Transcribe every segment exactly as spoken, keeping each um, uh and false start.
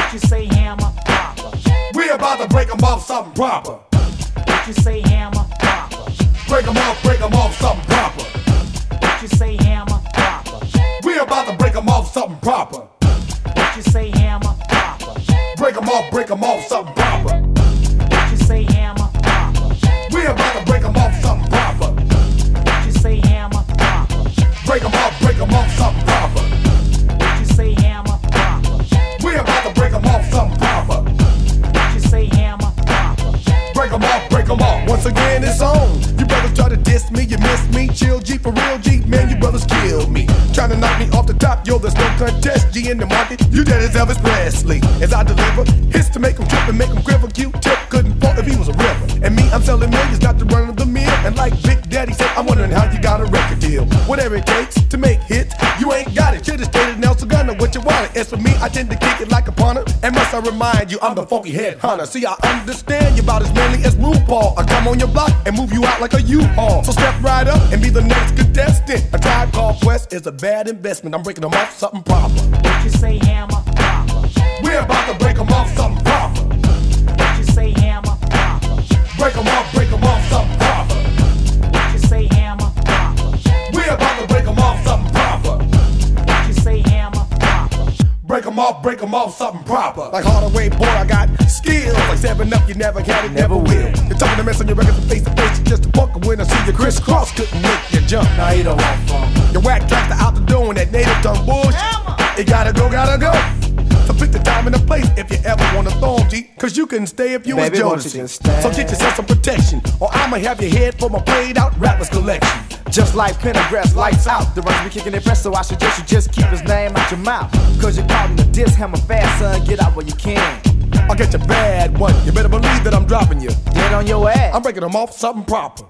What you say, hammer, proper? We about to break them off something proper. What you say, hammer, proper? Break them off, break them off something proper. What you say, hammer, proper? We about to break them off something proper. What you say, hammer, proper? Break them off, break them off something proper. What you say, hammer, proper? We about to break them off something proper. What you say, hammer, proper? Break them off, break them off something proper. What you say, hammer, proper? We about to break them off something proper. What you say, hammer, proper? Break them off, break them off. Once again, it's on. You brothers try to diss me, you miss me. Chill G for real G, man, you brothers killed me. Trying to knock me off the top, yo, there's no contest. G in the market, you dead as Elvis Presley. As I deliver hits to make them trip and make them quiver. Q-tip couldn't fall if he was a river. And me, I'm selling millions, not the run of the mill. And like Big Daddy said, I'm wondering how you got a record deal. Whatever it takes to make hits, you ain't got it. Should've stated Nelson Gunner what you wanted. As for me, I tend to kick it like a punter. And must I remind you, I'm the funky head hunter. See, I understand you about as manly as RuPaul. I come on your block and move you out like a U-Haul. So step right up and be the next contestant. A Tribe Called Quest is a bad investment. I'm breaking them off something proper. What you say, hammer, proper? We're about to break them off something proper. What you say, hammer, proper? Break them off, break them off something proper. What you say, hammer, proper? We're about to break them off something proper. What you say, hammer, proper? Break them off, break them off something proper. Like Hardaway, boy, I got skills. Like seven up, you never had it, never will. You're talking to mess on your record from face to face. You just a bunker when I see you crisscross. Couldn't make you jump. Now you don't want fun. Your whack tracks are out the door and that native tongue bullshit. It gotta go, gotta go. So pick the time and the place if you ever wanna throw 'em, G. Cause you can stay if you was Jodeci. So get yourself some protection, or I'ma have your head for my played out rappers collection. Just like Pendergrass, lights out. The runs be kicking it fresh, so I suggest you just keep his name out your mouth. Cause you're caught in the diss, hammer fast, son, get out where you can. I'll get you bad one, you better believe that I'm dropping you. Dead on your ass. I'm breaking them off something proper.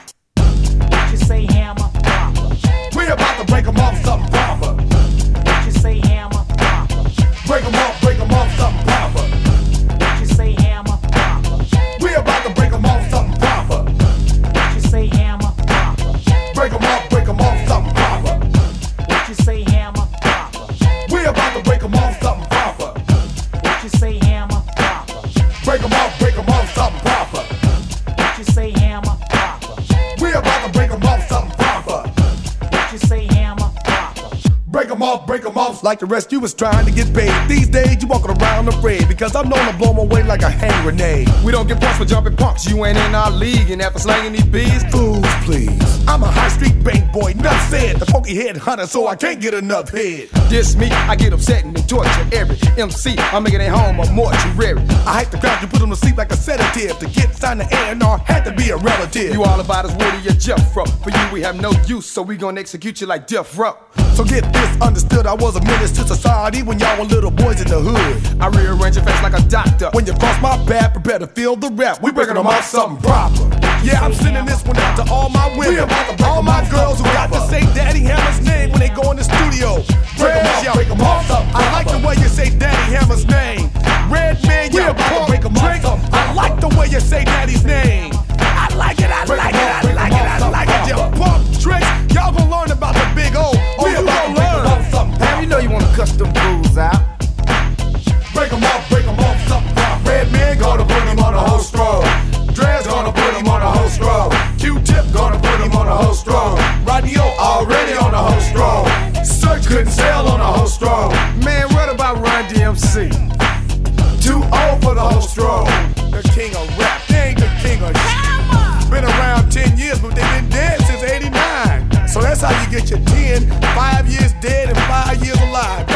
What you say, hammer, proper? We about to break them off something proper. What you say, hammer, proper? Break them off, break them off something proper. What you say, hammer, proper? We about to break them off something proper. What you say, hammer, proper? Break them off, break them off something proper. What you say, hammer, proper? We about to break them off something proper. What you say, hammer, proper? Break them off, break them off something proper. What you say, hammer, proper? We about to break them off something proper. What you say, hammer, proper? Break them off, break them off. Like the rest, you was trying to get paid. These days, you walking around afraid. Because I'm known to blow my way like a hand grenade. We don't get punched for jumping punks. You ain't in our league, and after slanging these bees, fools, please. I'm a high street bank boy, enough said. The funky head hunter, so I can't get enough head. Diss me, I get upset and they torture every M C. I'm making it home a mortuary. I hype the crowd, you put them to sleep like a sedative. To get signed to A and R, had to be a relative. You all about as Woody or Jeffro. For you, we have no use, so we gon' execute you like Death Row. So get this understood, I was a menace to society when y'all were little boys in the hood. I rearrange your face like a doctor. When you cross my path, prepare to feel the rap. We breaking them off something proper. Yeah, I'm sending this one out to all my women, all my girls who got to say Daddy Hammer's name when they go in the studio. Break them off, break them off. I like the way you say Daddy Hammer's name. Red man, yeah, punk, drink. I like the way you say Daddy's name. I like it, I like it, I like it, I like it. You pump tricks, y'all gon' learn about the big O. Oh, you gon' learn. Damn, you know you wanna cuss them fools out. Break them off, break them off, something proper. Red man gonna put him on a whole straw. Dre's gonna put him on a whole straw. Q-tip gonna put him on a whole straw. Radio already on a whole straw. Search couldn't sell on a whole straw. Man, what about Run D M C? Too old for the whole straw. The king of rap, they ain't the king of shit. Been around ten years, but they been dead since eighty-nine. So that's how you get your ten, five years dead and five years alive.